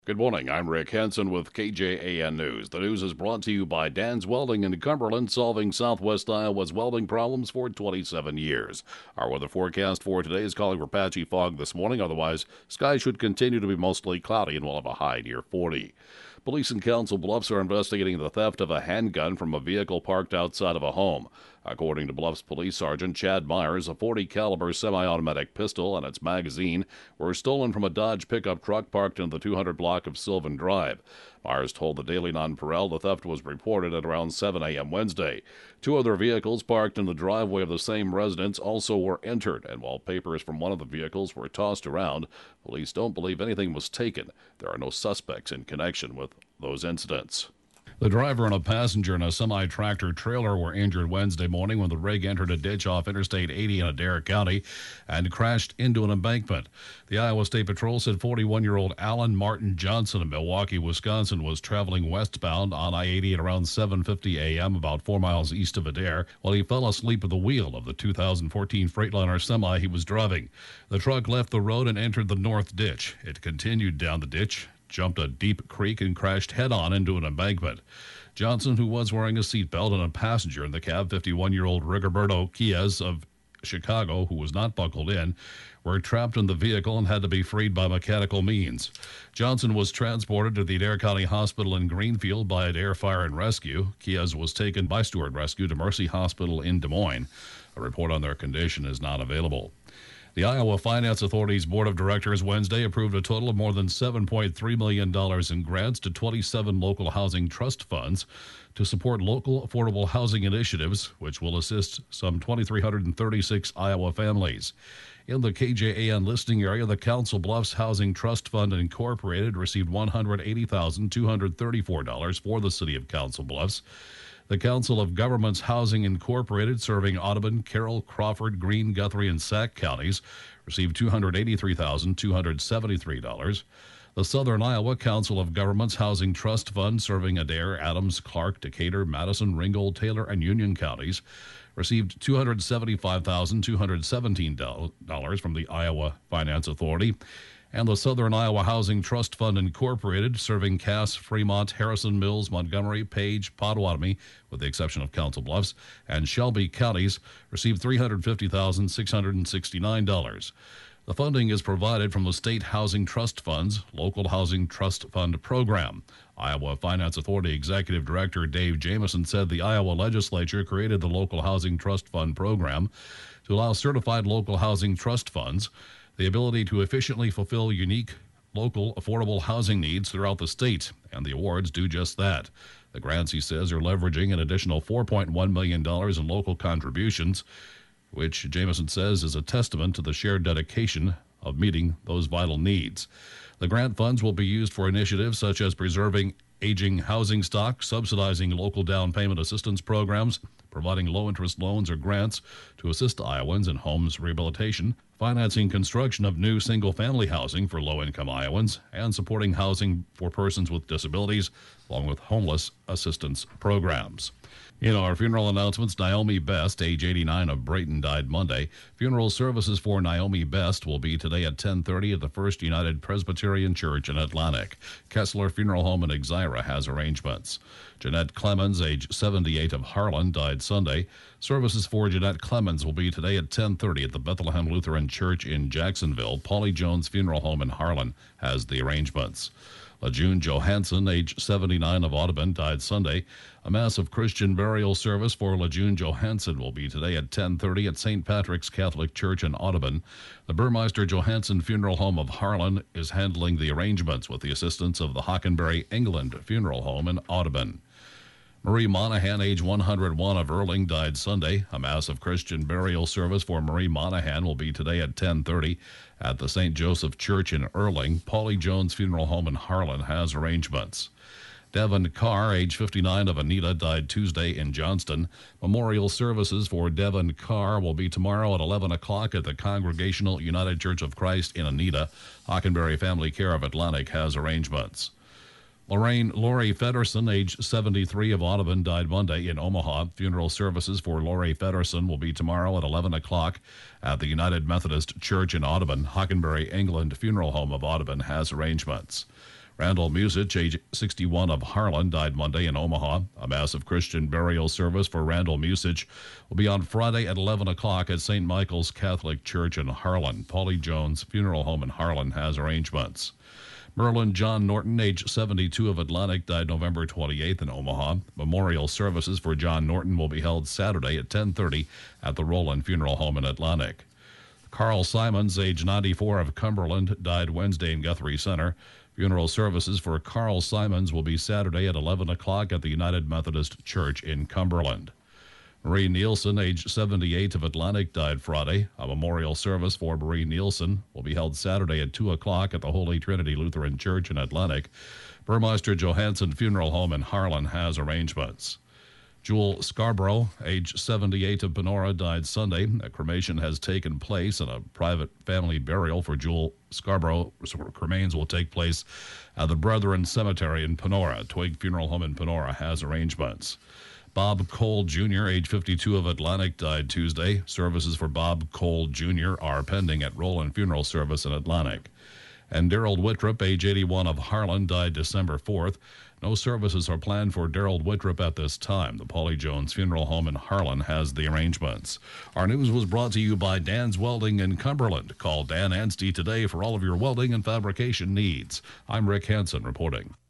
Good morning. I'm Rick Henson with KJAN News. The news is brought to you by Dan's Welding in Cumberland, solving Southwest Iowa's welding problems for 27 years. Our weather forecast for today is calling for patchy fog this morning. Otherwise, skies should continue to be mostly cloudy and we'll have a high near 40. Police in Council Bluffs are investigating the theft of a handgun from a vehicle parked outside of a home. According to Bluffs Police Sergeant Chad Myers, a .40 caliber semi-automatic pistol and its magazine were stolen from a Dodge pickup truck parked in the 200 block of Sylvan Drive. Myers told the Daily Nonpareil the theft was reported at around 7 a.m. Wednesday. Two other vehicles parked in the driveway of the same residence also were entered, and while papers from one of the vehicles were tossed around, police don't believe anything was taken. There are no suspects in connection with those incidents. The driver and a passenger in a semi-tractor trailer were injured Wednesday morning when the rig entered a ditch off Interstate 80 in Adair County and crashed into an embankment. The Iowa State Patrol said 41-year-old Alan Martin Johnson of Milwaukee, Wisconsin, was traveling westbound on I-80 at around 7:50 a.m., about 4 miles east of Adair, while he fell asleep at the wheel of the 2014 Freightliner semi he was driving. The truck left the road and entered the north ditch. It continued down the ditch, jumped a deep creek, and crashed head-on into an embankment. Johnson, who was wearing a seatbelt, and a passenger in the cab, 51-year-old Rigoberto Chies of Chicago, who was not buckled in, were trapped in the vehicle and had to be freed by mechanical means. Johnson was transported to the Adair County Hospital in Greenfield by Adair Fire and Rescue. Chies was taken by Stewart Rescue to Mercy Hospital in Des Moines. A report on their condition is not available. The Iowa Finance Authority's Board of Directors Wednesday approved a total of more than $7.3 million in grants to 27 local housing trust funds to support local affordable housing initiatives, which will assist some 2,336 Iowa families. In the KJAN listing area, the Council Bluffs Housing Trust Fund Incorporated received $180,234 for the city of Council Bluffs. The Council of Governments Housing Incorporated, serving Audubon, Carroll, Crawford, Greene, Guthrie, and Sac counties, received $283,273. The Southern Iowa Council of Governments Housing Trust Fund, serving Adair, Adams, Clark, Decatur, Madison, Ringgold, Taylor, and Union counties, received $275,217 from the Iowa Finance Authority. And the Southern Iowa Housing Trust Fund Incorporated, serving Cass, Fremont, Harrison Mills, Montgomery, Page, Potawatomi, with the exception of Council Bluffs, and Shelby counties, received $350,669. The funding is provided from the State Housing Trust Fund's Local Housing Trust Fund Program. Iowa Finance Authority Executive Director Dave Jamieson said the Iowa legislature created the Local Housing Trust Fund Program to allow certified local housing trust funds the ability to efficiently fulfill unique local affordable housing needs throughout the state, and the awards do just that. The grants, he says, are leveraging an additional $4.1 million in local contributions, which Jamieson says is a testament to the shared dedication of meeting those vital needs. The grant funds will be used for initiatives such as preserving aging housing stock, subsidizing local down payment assistance programs, providing low-interest loans or grants to assist Iowans in homes rehabilitation, financing construction of new single-family housing for low-income Iowans, and supporting housing for persons with disabilities, along with homeless assistance programs. In our funeral announcements, Naomi Best, age 89, of Brayton, died Monday. Funeral services for Naomi Best will be today at 10:30 at the First United Presbyterian Church in Atlantic. Kessler Funeral Home in Exira has arrangements. Jeanette Clemens, age 78, of Harlan, died Sunday. Services for Jeanette Clemens will be today at 10:30 at the Bethlehem Lutheran Church in Jacksonville. Paulie Jones Funeral Home in Harlan has the arrangements. LaJune Johansson, age 79, of Audubon, died Sunday. A Mass of Christian burial service for LaJune Johansson will be today at 10:30 at St. Patrick's Catholic Church in Audubon. The Burmeister Johansson Funeral Home of Harlan is handling the arrangements with the assistance of the Hockenberry England Funeral Home in Audubon. Marie Monahan, age 101, of Erling, died Sunday. A Mass of Christian burial service for Marie Monahan will be today at 10:30 at the St. Joseph Church in Erling. Paulie Jones Funeral Home in Harlan has arrangements. Devin Carr, age 59, of Anita, died Tuesday in Johnston. Memorial services for Devin Carr will be tomorrow at 11 o'clock at the Congregational United Church of Christ in Anita. Hockenberry Family Care of Atlantic has arrangements. Lori Federson, age 73, of Audubon, died Monday in Omaha. Funeral services for Lori Federson will be tomorrow at 11 o'clock at the United Methodist Church in Audubon. Hockenberry England Funeral Home of Audubon has arrangements. Randall Musich, age 61 of Harlan, died Monday in Omaha. A massive Christian burial service for Randall Musich will be on Friday at 11 o'clock at St. Michael's Catholic Church in Harlan. Paulie Jones Funeral Home in Harlan has arrangements. Merlin John Norton, age 72 of Atlantic, died November 28th in Omaha. Memorial services for John Norton will be held Saturday at 10:30 at the Roland Funeral Home in Atlantic. Carl Simons, age 94 of Cumberland, died Wednesday in Guthrie Center. Funeral services for Carl Simons will be Saturday at 11 o'clock at the United Methodist Church in Cumberland. Marie Nielsen, age 78 of Atlantic, died Friday. A memorial service for Marie Nielsen will be held Saturday at 2 o'clock at the Holy Trinity Lutheran Church in Atlantic. Burmeister Johansson Funeral Home in Harlan has arrangements. Jewel Scarborough, age 78 of Panora, died Sunday. A cremation has taken place and a private family burial for Jewel Scarborough. Remains will take place at the Brethren Cemetery in Panora. Twig Funeral Home in Panora has arrangements. Bob Cole Jr., age 52 of Atlantic, died Tuesday. Services for Bob Cole Jr. are pending at Roland Funeral Service in Atlantic. And Daryl Whittrop, age 81 of Harlan, died December 4th. No services are planned for Daryl Whittrop at this time. The Paulie Jones Funeral Home in Harlan has the arrangements. Our news was brought to you by Dan's Welding in Cumberland. Call Dan Anstey today for all of your welding and fabrication needs. I'm Rick Hansen reporting.